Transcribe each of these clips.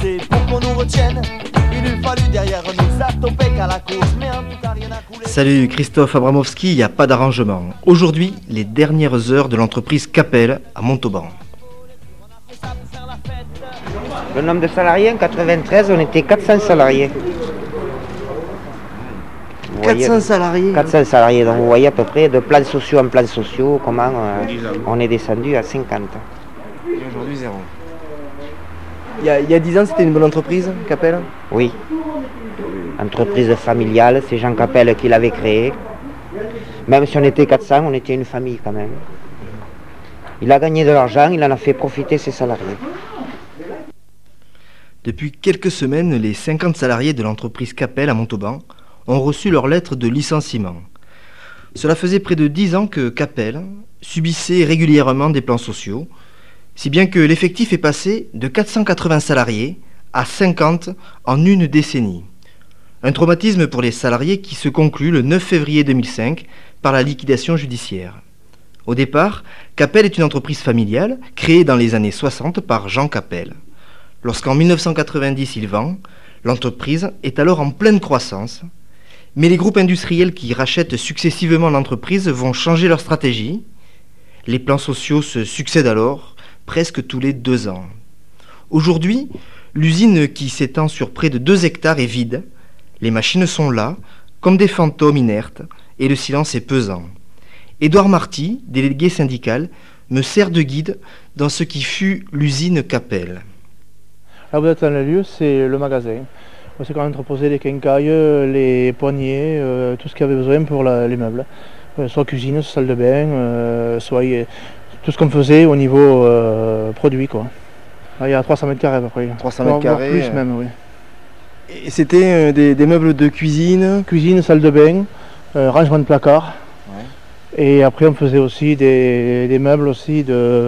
poussé pour qu'on nous retienne. Il eût fallu derrière nous s'attoper qu'à la course, mais en tout cas rien n'a coulé. Salut Christophe Abramovski, il n'y a pas d'arrangement. Aujourd'hui, les dernières heures de l'entreprise Capel à Montauban. Le nombre de salariés en 93, on était 400 salariés. 400 salariés 400 salariés, donc vous voyez à peu près de plans sociaux en plans sociaux, comment on est descendu à 50. Et aujourd'hui, zéro. Il y a 10 ans, c'était une bonne entreprise, Capel ? Oui. Entreprise familiale, c'est Jean Capel qui l'avait créée. Même si on était 400, on était une famille quand même. Il a gagné de l'argent, il en a fait profiter ses salariés. Depuis quelques semaines, les 50 salariés de l'entreprise Capel à Montauban ont reçu leur lettre de licenciement. Cela faisait près de 10 ans que Capel subissait régulièrement des plans sociaux, si bien que l'effectif est passé de 480 salariés à 50 en une décennie. Un traumatisme pour les salariés qui se conclut le 9 février 2005 par la liquidation judiciaire. Au départ, Capel est une entreprise familiale créée dans les années 60 par Jean Capel. Lorsqu'en 1990 il vend, l'entreprise est alors en pleine croissance, mais les groupes industriels qui rachètent successivement l'entreprise vont changer leur stratégie. Les plans sociaux se succèdent alors, presque tous les 2 ans. Aujourd'hui, l'usine qui s'étend sur près de 2 hectares est vide. Les machines sont là, comme des fantômes inertes, et le silence est pesant. Édouard Marty, délégué syndical, me sert de guide dans ce qui fut l'usine Capel. Là, vous êtes dans le lieu, c'est le magasin. C'est quand on entreposait les quincailles, les poignées, tout ce qu'il y avait besoin pour les meubles. Soit cuisine, soit salle de bain, soit tout ce qu'on faisait au niveau produit, quoi. Là, il y a 300 mètres carrés à peu près. 300 mètres carrés. Plus même, oui. Et c'était des meubles de cuisine. Cuisine, salle de bain, rangement de placards. Ouais. Et après on faisait aussi des meubles aussi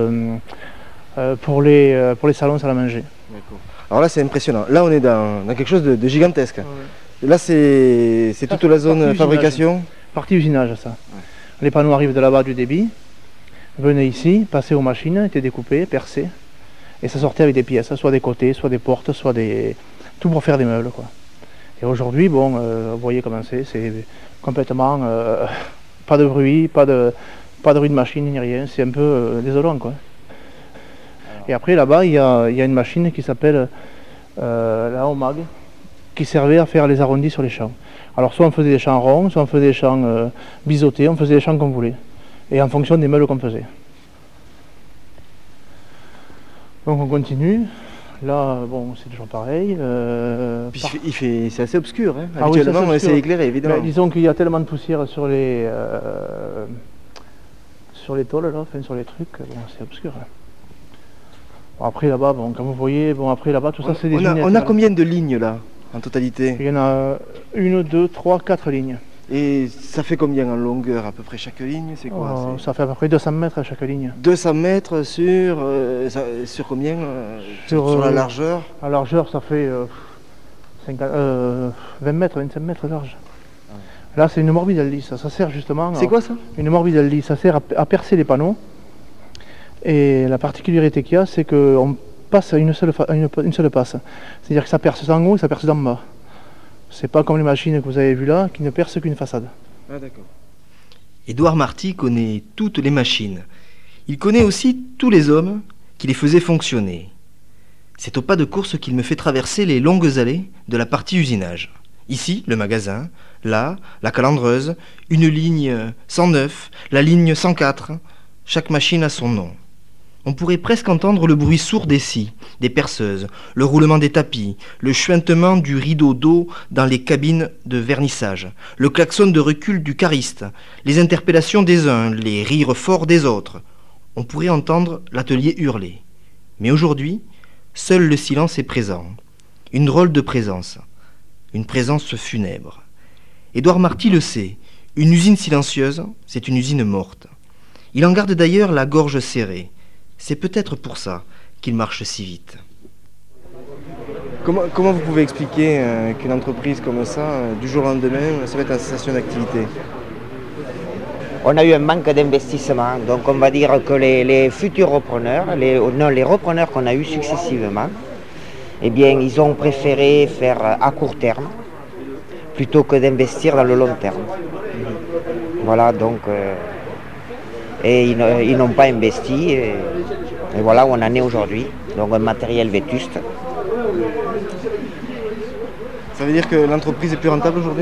pour les salons, salle à manger. D'accord. Alors là c'est impressionnant. Là on est dans quelque chose de gigantesque. Ouais. Là c'est toute la zone fabrication. Partie usinage ça. Ouais. Les panneaux arrivent de là-bas du débit, venaient ici, passaient aux machines, étaient découpés, percés. Et ça sortait avec des pièces, soit des côtés, soit des portes, soit des... tout pour faire des meubles, quoi. Et aujourd'hui, bon, vous voyez comment c'est complètement pas de bruit, pas de bruit de machine ni rien, c'est un peu désolant, quoi. Et après là-bas, il y a une machine qui s'appelle la Omag, qui servait à faire les arrondis sur les champs. Alors soit on faisait des champs ronds, soit on faisait des champs biseautés, on faisait des champs qu'on voulait, et en fonction des meubles qu'on faisait. Donc on continue. Là, bon, c'est toujours pareil. C'est assez obscur, hein. Habituellement, on essaie d'éclairer, évidemment. Ben, disons qu'il y a tellement de poussière sur les tôles, là, enfin, sur les trucs, bon, c'est obscur. Hein. Bon, après, là-bas, bon, comme vous voyez, bon, après, là-bas, tout ça, c'est des lignes. On a combien de lignes, là, en totalité? Il y en a 1, 2, 3, 4 lignes. Et ça fait combien en longueur, à peu près, chaque ligne? C'est quoi? Ça fait à peu près 200 mètres à chaque ligne. 200 mètres sur combien? Sur la largeur? La largeur, ça fait 20 mètres, 25 mètres large. Ah ouais. Là, c'est une morbidelli, ça sert justement... C'est quoi ça? Une morbidelli, ça sert à percer les panneaux. Et la particularité qu'il y a, c'est qu'on passe à une seule passe. C'est-à-dire que ça perce d'en haut et ça perce d'en bas. C'est pas comme les machines que vous avez vues là, qui ne percent qu'une façade. Ah d'accord. Édouard Marty connaît toutes les machines. Il connaît aussi tous les hommes qui les faisaient fonctionner. C'est au pas de course qu'il me fait traverser les longues allées de la partie usinage. Ici, le magasin, là, la calandreuse, une ligne 109, la ligne 104. Chaque machine a son nom. On pourrait presque entendre le bruit sourd des scies, des perceuses, le roulement des tapis, le chuintement du rideau d'eau dans les cabines de vernissage, le klaxon de recul du cariste, les interpellations des uns, les rires forts des autres. On pourrait entendre l'atelier hurler. Mais aujourd'hui, seul le silence est présent. Une drôle de présence. Une présence funèbre. Édouard Marty le sait. Une usine silencieuse, c'est une usine morte. Il en garde d'ailleurs la gorge serrée. C'est peut-être pour ça qu'il marche si vite. Comment vous pouvez expliquer qu'une entreprise comme ça, du jour au lendemain, se mette en cessation d'activité? On a eu un manque d'investissement, donc on va dire que les futurs repreneurs, les repreneurs qu'on a eus successivement, eh bien, ils ont préféré faire à court terme plutôt que d'investir dans le long terme. Voilà, donc, et ils n'ont pas investi, et voilà où on en est aujourd'hui. Donc, un matériel vétuste. Ça veut dire que l'entreprise est plus rentable aujourd'hui?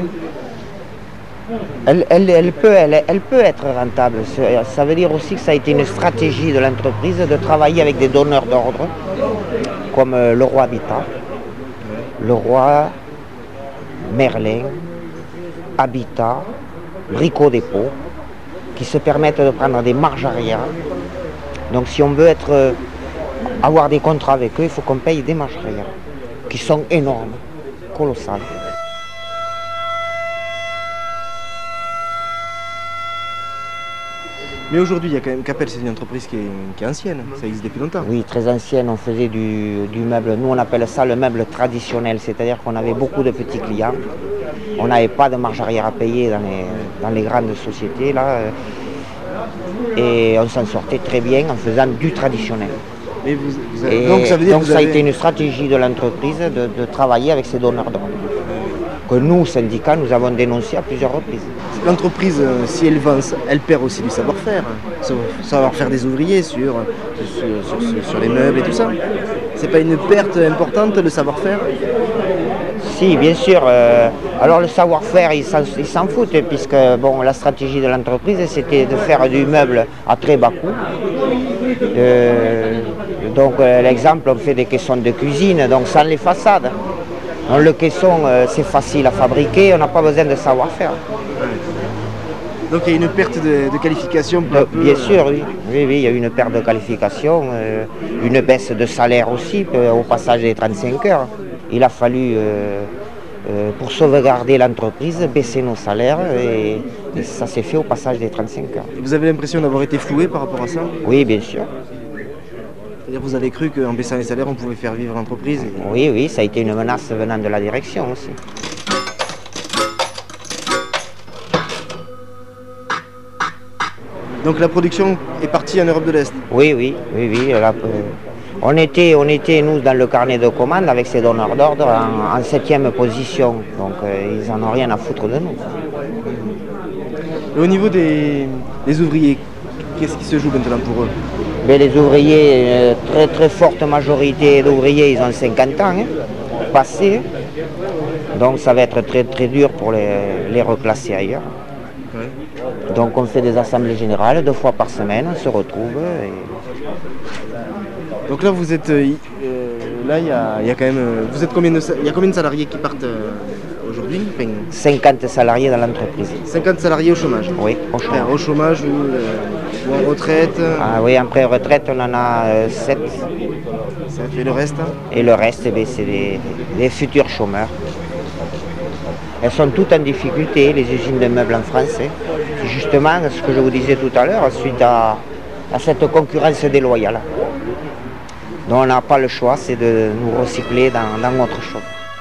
Elle peut être rentable. Ça veut dire aussi que ça a été une stratégie de l'entreprise de travailler avec des donneurs d'ordre, comme le roi Habitat, le roi Merlin, Habitat, Brico Dépôt, qui se permettent de prendre des marges arrière. Donc si on veut avoir des contrats avec eux, il faut qu'on paye des marges arrière, qui sont énormes, colossales. Mais aujourd'hui, il y a quand même Capel, c'est une entreprise qui est ancienne, ça existe depuis longtemps. Oui, très ancienne, on faisait du meuble, nous on appelle ça le meuble traditionnel, c'est-à-dire qu'on avait beaucoup de petits clients, on n'avait pas de marge arrière à payer dans les grandes sociétés, là, et on s'en sortait très bien en faisant du traditionnel. Et donc ça a été une stratégie de l'entreprise de travailler avec ses donneurs d'ordre, que nous, syndicats, nous avons dénoncé à plusieurs reprises. L'entreprise, si elle vance, elle perd aussi du savoir-faire. Savoir-faire des ouvriers sur les meubles et tout ça. C'est pas une perte importante, le savoir-faire? Si, bien sûr. Alors le savoir-faire, ils s'en foutent, puisque bon, la stratégie de l'entreprise, c'était de faire du meuble à très bas coût. Donc l'exemple, on fait des caissons de cuisine, donc sans les façades. Donc, le caisson, c'est facile à fabriquer, on n'a pas besoin de savoir-faire. Donc il y a une perte de qualification Bien sûr, oui. Oui, il y a eu une perte de qualification, une baisse de salaire aussi au passage des 35 heures. Il a fallu, pour sauvegarder l'entreprise, baisser nos salaires et ça s'est fait au passage des 35 heures. Et vous avez l'impression d'avoir été floué par rapport à ça? Oui, bien sûr. C'est-à-dire vous avez cru qu'en baissant les salaires, on pouvait faire vivre l'entreprise? Oui, ça a été une menace venant de la direction aussi. Donc la production est partie en Europe de l'Est? Oui. On était, nous, dans le carnet de commandes avec ces donneurs d'ordre en 7e position. Donc ils n'en ont rien à foutre de nous. Et au niveau des ouvriers, qu'est-ce qui se joue maintenant pour eux? Mais les ouvriers, très très forte majorité d'ouvriers, ils ont 50 ans, passés. Donc ça va être très très dur pour les reclasser ailleurs. Ouais. Donc on fait des assemblées générales 2 fois par semaine, on se retrouve. Donc là vous êtes, là il y a quand même, vous êtes combien de salariés qui partent aujourd'hui? 50 salariés dans l'entreprise. 50 salariés au chômage? Oui, au chômage. Enfin, au chômage ou en retraite? Ah oui, après retraite on en a 7. Et le reste? Et le reste, c'est des futurs chômeurs. Elles sont toutes en difficulté, les usines de meubles en France. C'est justement ce que je vous disais tout à l'heure, suite à cette concurrence déloyale. Donc on n'a pas le choix, c'est de nous recycler dans autre chose.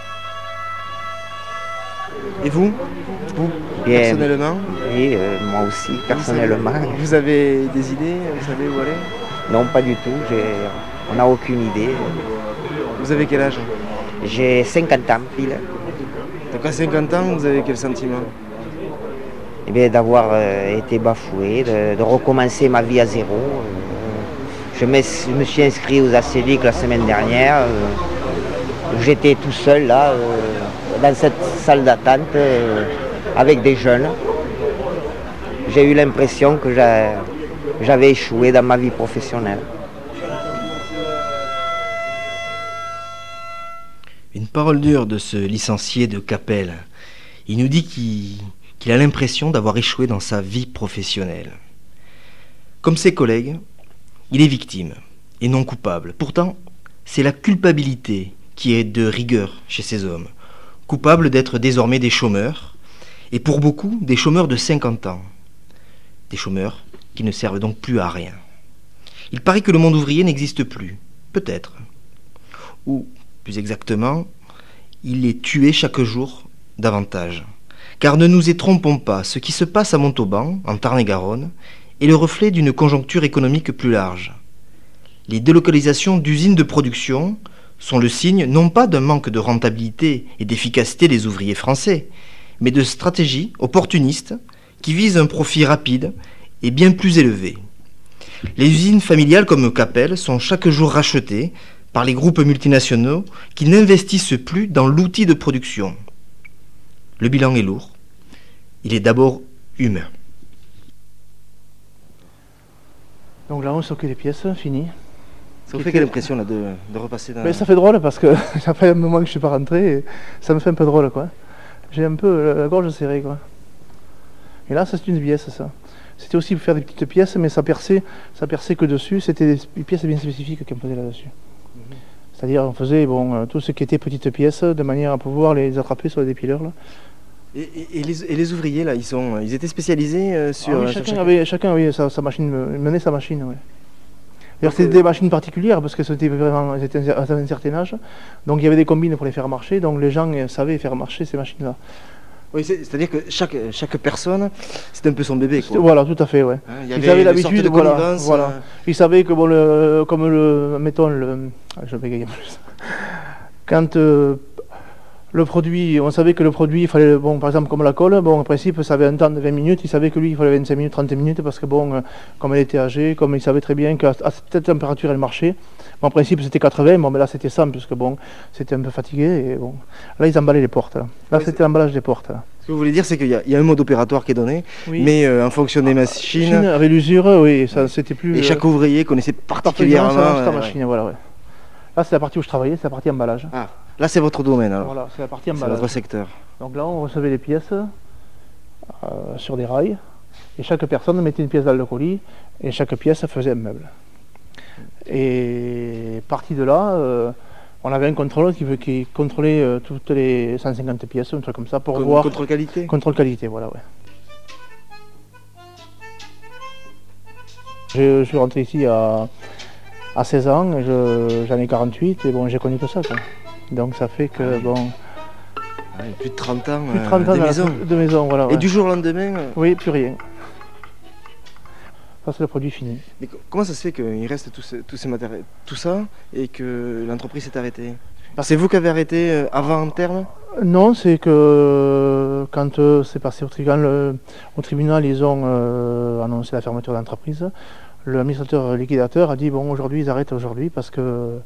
Et vous Bien, personnellement? Oui, moi aussi, personnellement. Vous avez des idées? Vous savez où aller? Non, pas du tout. On n'a aucune idée. Vous avez quel âge? J'ai 50 ans, pile. Donc à 50 ans, vous avez quel sentiment? Eh bien, d'avoir été bafoué, de recommencer ma vie à zéro. Je me suis inscrit aux ACVIC la semaine dernière. J'étais tout seul là, dans cette salle d'attente, avec des jeunes. J'ai eu l'impression que j'avais échoué dans ma vie professionnelle. Une parole dure de ce licencié de Capel. Il nous dit qu'il a l'impression d'avoir échoué dans sa vie professionnelle. Comme ses collègues, il est victime et non coupable. Pourtant, c'est la culpabilité qui est de rigueur chez ces hommes. Coupables d'être désormais des chômeurs, et pour beaucoup, des chômeurs de 50 ans. Des chômeurs qui ne servent donc plus à rien. Il paraît que le monde ouvrier n'existe plus. Peut-être. Ou, plus exactement, il est tué chaque jour davantage. Car ne nous y trompons pas, ce qui se passe à Montauban, en Tarn-et-Garonne, est le reflet d'une conjoncture économique plus large. Les délocalisations d'usines de production sont le signe non pas d'un manque de rentabilité et d'efficacité des ouvriers français, mais de stratégies opportunistes qui visent un profit rapide et bien plus élevé. Les usines familiales comme Capelle sont chaque jour rachetées par les groupes multinationaux qui n'investissent plus dans l'outil de production. Le bilan est lourd. Il est d'abord humain. Donc là, on stocke les pièces, fini. Ça vous fait quelle impression là, de repasser dans... Mais ça fait drôle parce que ça fait un moment que je ne suis pas rentré et ça me fait un peu drôle, quoi. J'ai un peu la gorge serrée, quoi. Et là, ça, c'est une pièce, ça. C'était aussi pour faire des petites pièces, mais ça perçait que dessus. C'était des pièces bien spécifiques qu'on faisait là-dessus. C'est-à-dire, on faisait tout ce qui était petites pièces de manière à pouvoir les attraper sur les dépileurs, là. Et les ouvriers, là, ils étaient spécialisés sur... Ah oui, chacun avait sa machine, menait sa machine, oui. D'ailleurs, c'était des machines particulières parce que c'était vraiment, elles étaient à un certain âge. Donc il y avait des combines pour les faire marcher, donc les gens savaient faire marcher ces machines-là. Oui, c'est-à-dire que chaque personne, c'était un peu son bébé, quoi. Voilà, tout à fait, ouais. Hein, ils avaient l'habitude, voilà. Ils savaient que je bégaye un peu. Quand le produit, on savait que le produit, il fallait, par exemple comme la colle, en principe ça avait un temps de 20 minutes, il savait que lui il fallait 25 minutes, 30 minutes parce que comme elle était âgée, comme il savait très bien qu'à cette température elle marchait, en principe c'était 80, mais là c'était 100 puisque c'était un peu fatigué et là ils emballaient les portes. Là oui, c'était l'emballage des portes. Là. Ce que vous voulez dire c'est qu'il y a un mode opératoire qui est donné, oui. Mais en fonction des machines... Avec l'usure, oui, ça c'était plus... Et chaque ouvrier connaissait particulièrement... sa machine, voilà, ouais. Là c'est la partie où je travaillais, c'est la partie emballage. Ah. Là, c'est votre domaine, alors. Voilà, c'est la partie emballage. C'est votre secteur. Donc là, on recevait les pièces sur des rails, et chaque personne mettait une pièce dans le colis, et chaque pièce faisait un meuble. Et parti de là, on avait un contrôleur qui contrôlait toutes les 150 pièces, un truc comme ça, pour voir... Contrôle qualité. Contrôle qualité, voilà, ouais. Je suis rentré ici à 16 ans, j'en ai 48, et j'ai connu que ça, quoi. Donc ça fait que plus de 30 ans, de maison, voilà. Et ouais. Du jour au lendemain Oui, plus rien. Ça c'est le produit fini. Mais comment ça se fait qu'il reste tous ces matériels, tout ça, et que l'entreprise s'est arrêtée? C'est vous qui avez arrêté avant terme? Non, c'est que quand c'est passé au tribunal, ils ont annoncé la fermeture de l'entreprise. L'administrateur liquidateur a dit aujourd'hui ils arrêtent aujourd'hui parce que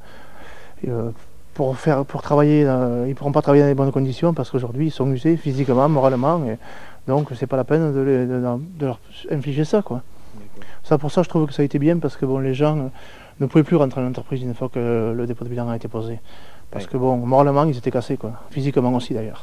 pour travailler, ils ne pourront pas travailler dans les bonnes conditions parce qu'aujourd'hui ils sont usés physiquement, moralement, et donc c'est pas la peine de leur infliger ça, quoi. Ça, pour ça je trouve que ça a été bien parce que les gens ne pouvaient plus rentrer dans l'entreprise une fois que le dépôt de bilan a été posé. Parce que moralement ils étaient cassés, quoi. Physiquement aussi d'ailleurs.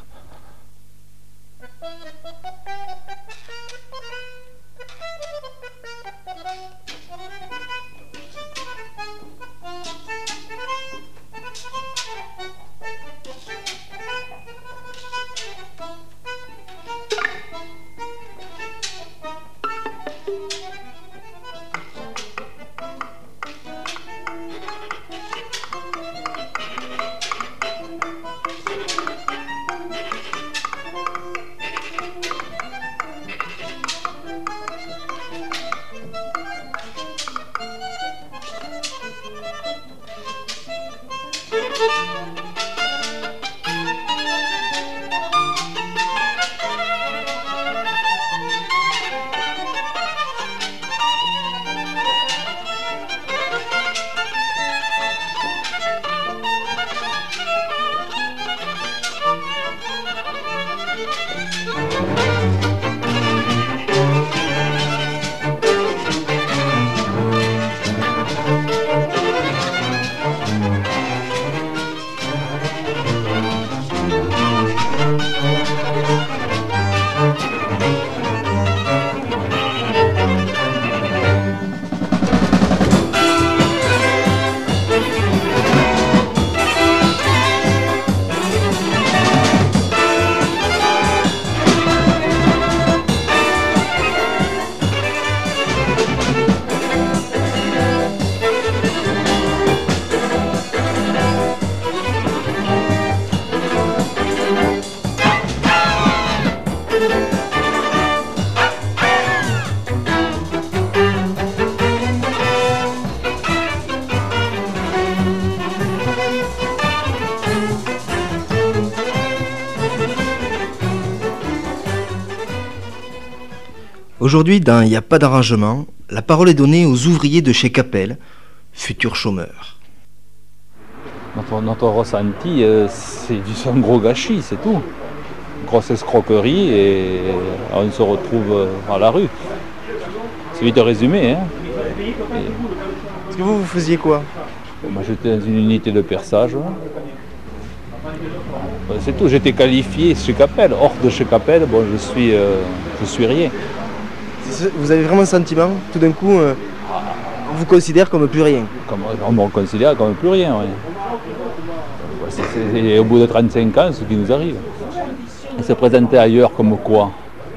Aujourd'hui, dans Il n'y a pas d'arrangement, la parole est donnée aux ouvriers de chez Capel, futurs chômeurs. Notre ressenti, c'est un gros gâchis, c'est tout. Grosse escroquerie et on se retrouve à la rue. C'est vite résumé. Hein. Parce que vous faisiez quoi? Moi j'étais dans une unité de perçage. C'est tout, j'étais qualifié chez Capel. Hors de chez Capel, bon, je suis rien. Vous avez vraiment le sentiment, tout d'un coup, on vous considère comme plus rien? On me considère comme plus rien, oui. C'est au bout de 35 ans ce qui nous arrive. On s'est présenté ailleurs comme quoi?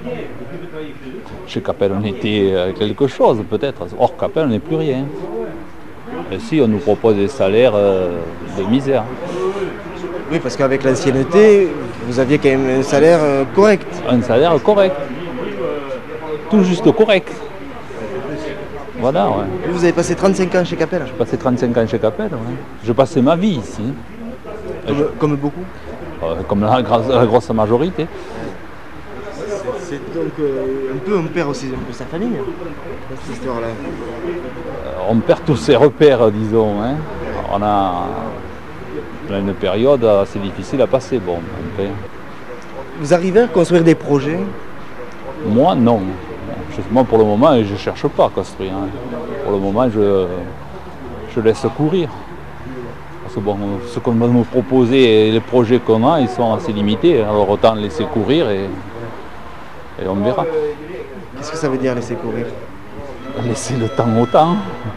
Chez Capel, on était quelque chose peut-être. Hors Capel, on n'est plus rien. Et si on nous propose des salaires de misère. Oui, parce qu'avec l'ancienneté, vous aviez quand même un salaire correct. Un salaire correct. Tout juste correct. Voilà, ouais. Et vous avez passé 35 ans chez Capel? J'ai passé 35 ans chez Capel, ouais. J'ai passé ma vie ici. Comme beaucoup? Comme la grosse majorité. C'est donc un peu, on perd aussi un peu sa famille, dans cette histoire-là. On perd tous ses repères, disons. Hein. On a une période assez difficile à passer. Bon, vous arrivez à construire des projets? Moi, non. Moi, pour le moment, je ne cherche pas à construire. Hein. Pour le moment, je laisse courir. Parce que bon, ce qu'on va nous proposer et les projets qu'on a, ils sont assez limités. Alors autant laisser courir et on verra. Qu'est-ce que ça veut dire laisser courir? Laisser le temps au temps.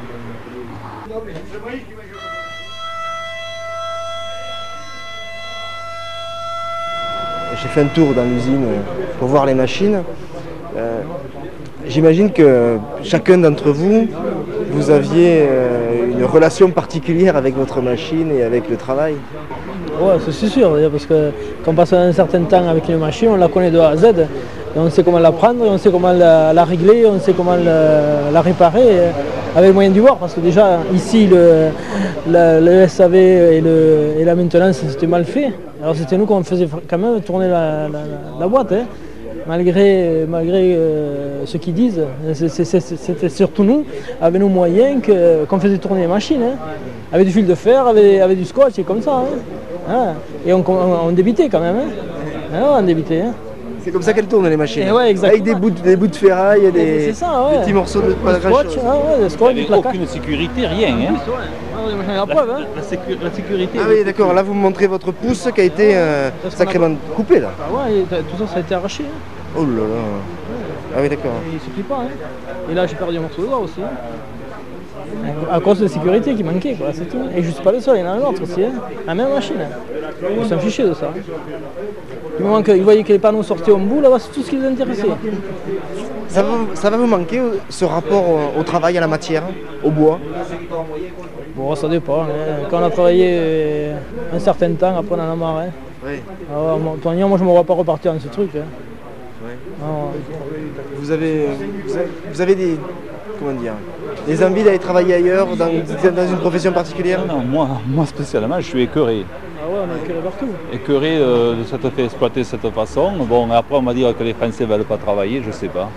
J'ai fait un tour dans l'usine pour voir les machines. J'imagine que chacun d'entre vous, vous aviez une relation particulière avec votre machine et avec le travail. Ouais, c'est sûr, parce que quand on passe un certain temps avec une machine, on la connaît de A à Z. Et on sait comment la prendre, on sait comment la régler, on sait comment la réparer avec le moyen du bord. Parce que déjà, ici, le SAV et la maintenance, c'était mal fait. Alors c'était nous qu'on faisait quand même tourner la boîte. Hein. Malgré ce qu'ils disent, c'était surtout nous, avec nos moyens, qu'on faisait tourner les machines. Hein. Avec du fil de fer, avec du scotch et comme ça. Hein. Ah, et on débitait quand même. Hein. Ah, on débitait. Hein. C'est comme ça qu'elles tournent les machines. Ouais, avec des bouts de ferraille et des petits morceaux de scotch. Des scotch, il n'y avait aucune sécurité, rien. Hein. La preuve, hein. La sécurité. Ah oui, d'accord, là vous me montrez votre pouce qui a été sacrément coupé là. Ah ouais, tout ça a été arraché. Hein. Oh là là. Ah oui, d'accord. Il ne se plie pas. Hein. Et là j'ai perdu un morceau de doigt aussi. Hein. À cause de la sécurité qui manquait, quoi, c'est tout. Et je ne suis pas le seul, il y en a un autre aussi. Hein. La même machine. Hein. Ils s'en fichaient de ça. Du moment qu'ils voyaient que les panneaux sortaient au bout, là-bas, c'est tout ce qui les intéressait. Ça va vous manquer ce rapport au travail, à la matière, au bois? Bon, ça dépend. Hein. Quand on a travaillé un certain temps, après on en a marre. Hein. Oui. Alors, moi je ne me vois pas repartir dans ce truc. Hein. Oui. Alors, vous avez des envies d'aller travailler ailleurs, dans une profession particulière? Non, moi spécialement, je suis écœuré. Ah ouais, on est écœuré partout. Écœuré de s'être fait exploiter de cette façon. Bon, après on va dire que les Français ne veulent pas travailler, je ne sais pas.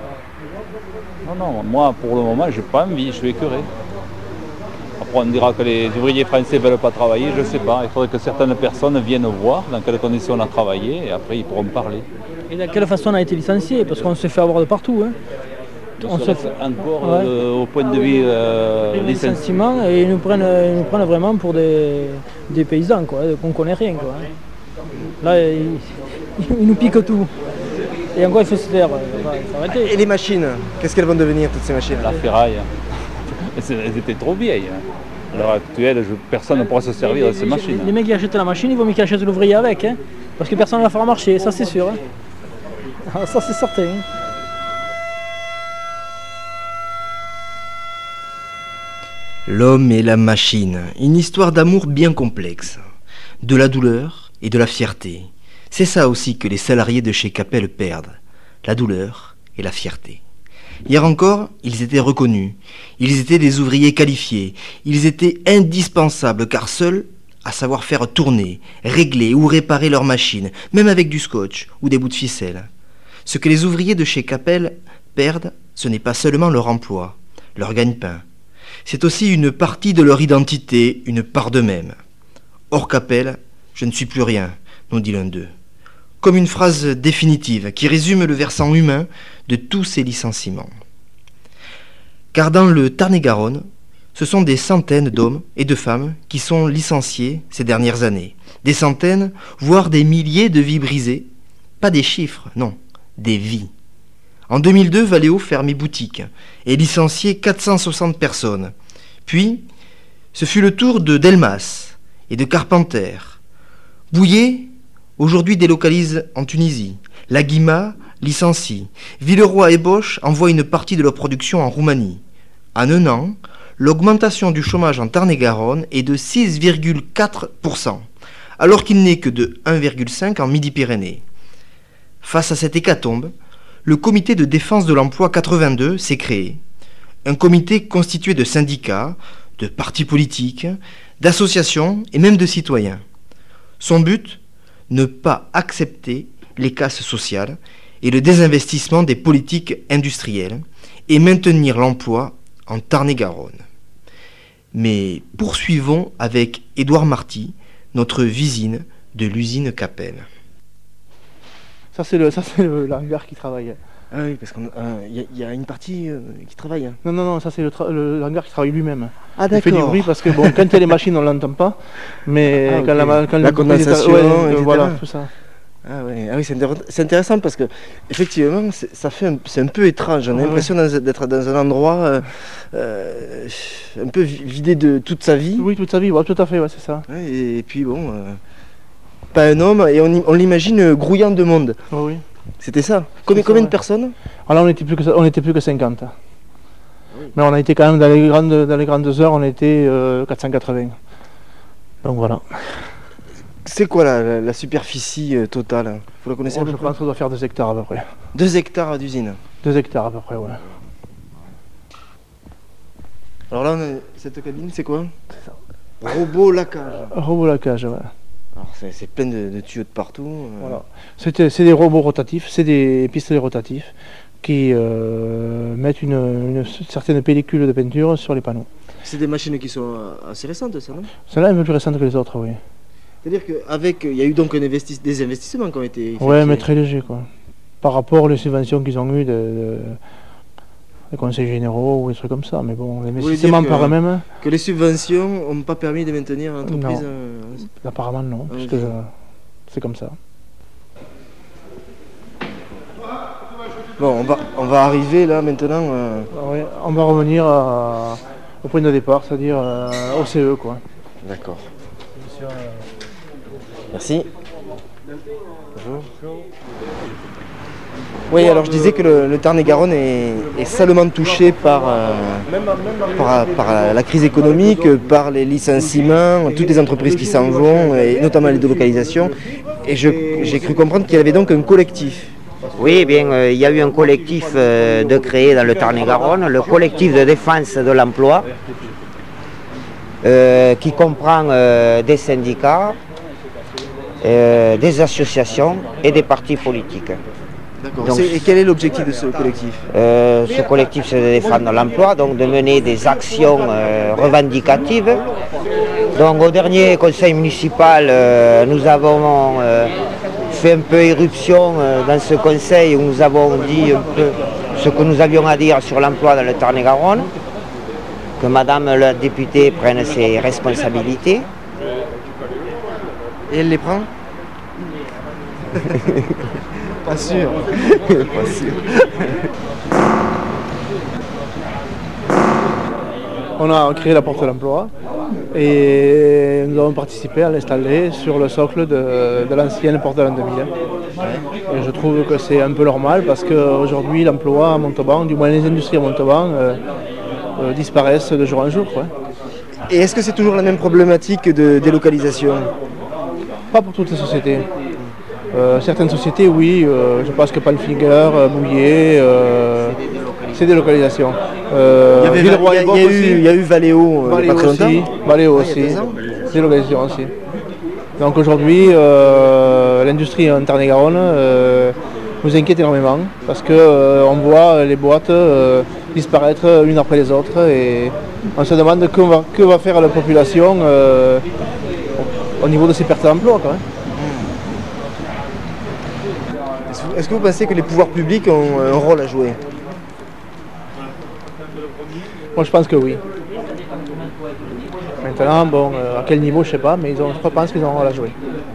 Non, moi pour le moment, je n'ai pas envie, je suis écœuré. Après on dira que les ouvriers français ne veulent pas travailler, je ne sais pas. Il faudrait que certaines personnes viennent voir dans quelles conditions on a travaillé et après ils pourront parler. Et de quelle façon on a été licencié? Parce qu'on se fait avoir de partout. Hein. On se fait encore au point de vue licenciement et ils nous prennent vraiment pour des paysans, quoi, qu'on ne connaît rien. Quoi. Là, ils nous piquent tout. Et encore, il faut se faire. Et les machines, qu'est-ce qu'elles vont devenir, toutes ces machines? La ferraille. Elles étaient trop vieilles. À l'heure actuelle, personne ne pourra se servir de ces machines. Les mecs qui achètent la machine, ils vont mieux qu'ils achètent l'ouvrier avec. Hein, parce que personne ne va faire marcher, ça c'est sûr. Hein. Alors, ça c'est certain. Hein. L'homme et la machine, une histoire d'amour bien complexe, de la douleur et de la fierté. C'est ça aussi que les salariés de chez Capel perdent, la douleur et la fierté. Hier encore, ils étaient reconnus, ils étaient des ouvriers qualifiés, ils étaient indispensables car seuls à savoir faire tourner, régler ou réparer leur machine, même avec du scotch ou des bouts de ficelle. Ce que les ouvriers de chez Capel perdent, ce n'est pas seulement leur emploi, leur gagne-pain. C'est aussi une partie de leur identité, une part d'eux-mêmes. Hors Capelle, je ne suis plus rien, nous dit l'un d'eux. Comme une phrase définitive qui résume le versant humain de tous ces licenciements. Car dans le Tarn-et-Garonne, ce sont des centaines d'hommes et de femmes qui sont licenciés ces dernières années. Des centaines, voire des milliers de vies brisées. Pas des chiffres, non, des vies. En 2002, Valeo fermait boutique et licenciait 460 personnes. Puis, ce fut le tour de Delmas et de Carpenter. Bouillet, aujourd'hui délocalise en Tunisie. La Guima licencie. Villeroy et Bosch envoient une partie de leur production en Roumanie. En un an, l'augmentation du chômage en Tarn-et-Garonne est de 6,4%, alors qu'il n'est que de 1,5% en Midi-Pyrénées. Face à cette hécatombe, le comité de défense de l'emploi 82 s'est créé. Un comité constitué de syndicats, de partis politiques, d'associations et même de citoyens. Son but, ne pas accepter les casses sociales et le désinvestissement des politiques industrielles et maintenir l'emploi en Tarn-et-Garonne. Mais poursuivons avec Édouard Marty, notre visine de l'usine Capelle. Ça c'est le hangar qui travaille. Ah oui, parce qu'il y a une partie qui travaille. Hein. Non, ça c'est le hangar qui travaille lui-même. Ah d'accord. Il fait du bruit parce que bon, quand il y a les machines on ne l'entend pas, mais quand la la condensation, etc. voilà, tout ça. Ah oui, c'est intéressant parce que effectivement c'est un peu étrange. On a l'impression d'être dans un endroit un peu vidé de toute sa vie. Oui, toute sa vie, ouais, tout à fait, ouais, c'est ça. Ouais, et puis bon, pas un homme et on l'imagine grouillant de monde. Oui. C'était ça. Combien de personnes? Alors on n'était plus que 50. Oui. Mais on a été quand même dans les grandes heures, on était 480. Donc voilà. C'est quoi la superficie totale? Vous la connaissez? Je pense que ça doit faire 2 hectares à peu près. 2 hectares d'usine? 2 hectares à peu près, ouais. Alors là, cette cabine, c'est quoi? C'est ça. Robot lacage. Robot lacage, ouais. Alors c'est plein de tuyaux de partout. Voilà. C'est des robots rotatifs, c'est des pistolets rotatifs qui mettent une certaine pellicule de peinture sur les panneaux. C'est des machines qui sont assez récentes, ça, non? Celle-là est un peu plus récente que les autres, oui. C'est-à-dire qu'il y a eu donc des investissements qui ont été effectués. Oui, mais très légers, quoi. Par rapport aux subventions qu'ils ont eues des conseils généraux ou des trucs comme ça. Mais bon, l'investissement par eux-mêmes... Que les subventions n'ont pas permis de maintenir l'entreprise? Non, apparemment non, parce que c'est comme ça. Bon, on va arriver là maintenant... Oui, on va revenir au point de départ, c'est-à-dire au CE, quoi. D'accord. Merci. Bonjour. Oui, alors je disais que le Tarn-et-Garonne est salement touché par la crise économique, par les licenciements, toutes les entreprises qui s'en vont, et notamment les délocalisations. Et j'ai cru comprendre qu'il y avait donc un collectif. Oui, bien, il y a eu un collectif de créé dans le Tarn-et-Garonne, le collectif de défense de l'emploi, qui comprend des syndicats, des associations et des partis politiques. D'accord. Et quel est l'objectif de ce collectif? Ce collectif, c'est de défendre l'emploi, donc de mener des actions revendicatives. Donc au dernier conseil municipal, nous avons fait un peu éruption dans ce conseil où nous avons dit un peu ce que nous avions à dire sur l'emploi dans le Tarn-et-Garonne, que Madame la députée prenne ses responsabilités. Et elle les prend? Pas sûr. Pas sûr. On a créé la porte de l'emploi et nous avons participé à l'installer sur le socle de l'ancienne porte de l'an 2000. Et je trouve que c'est un peu normal parce qu'aujourd'hui l'emploi à Montauban, du moins les industries à Montauban, disparaissent de jour en jour. Quoi. Et est-ce que c'est toujours la même problématique de délocalisation? Pas pour toutes les sociétés. Certaines sociétés, oui, je pense que Palfinger, Bouillet, c'est des localisations. Il y a eu Valeo il n'y a pas très longtemps. Valeo aussi, des localisations aussi. Donc aujourd'hui, l'industrie en Tarn-et-Garonne nous inquiète énormément parce qu'on voit les boîtes disparaître l'une après les autres et on se demande que va faire la population au niveau de ces pertes d'emploi. Est-ce que vous pensez que les pouvoirs publics ont un rôle à jouer? Moi je pense que oui. Maintenant, bon, à quel niveau je sais pas, mais je pense qu'ils ont un rôle à jouer.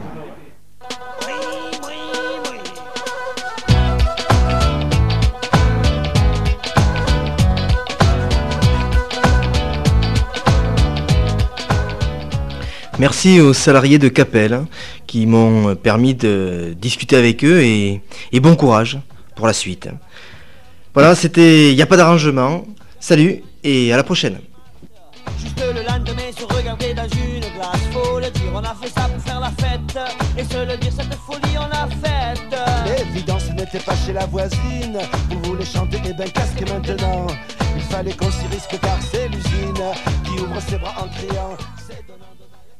Merci aux salariés de Capel qui m'ont permis de discuter avec eux et bon courage pour la suite. Voilà, c'était Il n'y a pas d'arrangement. Salut et à la prochaine. Juste le lendemain, se regarder dans une glace. Faut le dire, on a fait ça pour faire la fête. Et se le dire, cette folie, on l'a faite. L'évidence n'était pas chez la voisine. Vous voulez chanter, et ben casque maintenant. Il fallait qu'on s'y risque car c'est l'usine qui ouvre ses bras en criant.